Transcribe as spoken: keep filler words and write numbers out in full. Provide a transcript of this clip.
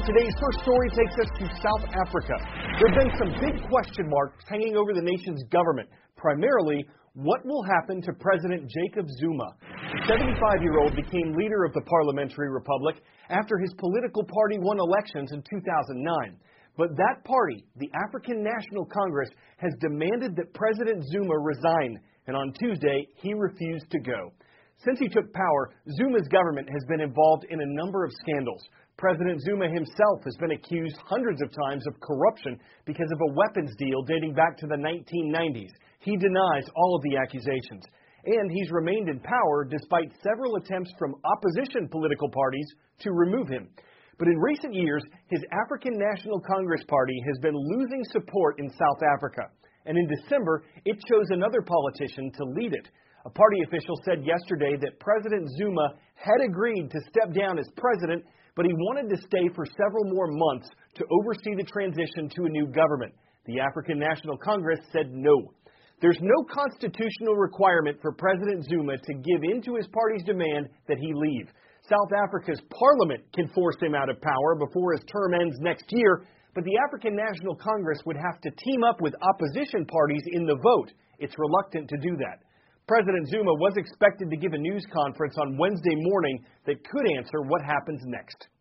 Today's first story takes us to South Africa. There have been some big question marks hanging over the nation's government. Primarily, what will happen to President Jacob Zuma? The seventy-five-year-old became leader of the Parliamentary Republic after his political party won elections in two thousand nine. But that party, the African National Congress, has demanded that President Zuma resign. And on Tuesday, he refused to go. Since he took power, Zuma's government has been involved in a number of scandals. President Zuma himself has been accused hundreds of times of corruption because of a weapons deal dating back to the nineteen nineties. He denies all of the accusations. And he's remained in power despite several attempts from opposition political parties to remove him. But in recent years, his African National Congress party has been losing support in South Africa. And in December, it chose another politician to lead it. A party official said yesterday that President Zuma had agreed to step down as president, but he wanted to stay for several more months to oversee the transition to a new government. The African National Congress said no. There's no constitutional requirement for President Zuma to give in to his party's demand that he leave. South Africa's parliament can force him out of power before his term ends next year, but the African National Congress would have to team up with opposition parties in the vote. It's reluctant to do that. President Zuma was expected to give a news conference on Wednesday morning that could answer what happens next.